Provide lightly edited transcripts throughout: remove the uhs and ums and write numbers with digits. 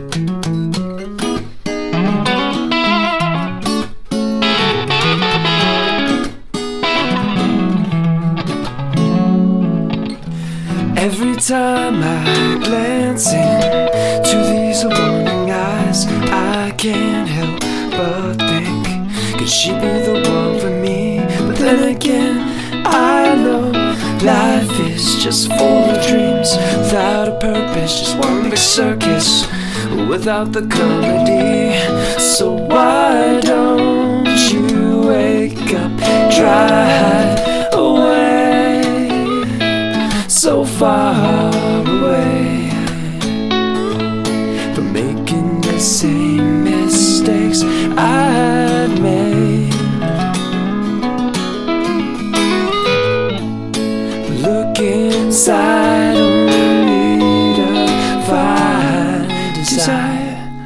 Every time I glance into these warning eyes, I can't help but think, could she be the one for me? But then again, I know life is just full of dreams, without a purpose, just one big circus without the comedy. So why don't you wake up, drive away, so far away from making the same mistakes I'd made. Look inside only to find desire.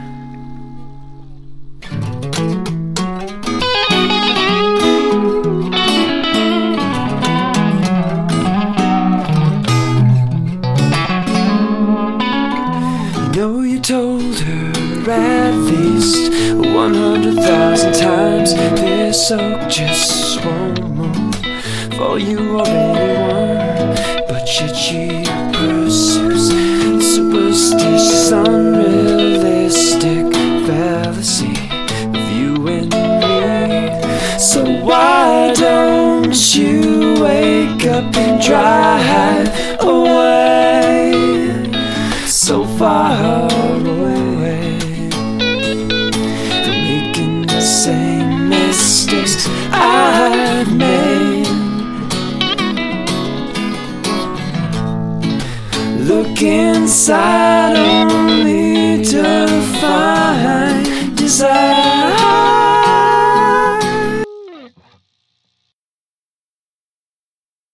You told her at least 100,000 times this oak just won't move, for you already won. But yet she pursues superstitious, unrealistic fallacy of you and me. So why don't you wake up and drive away, so far away from making the same mistakes I've made. Look inside on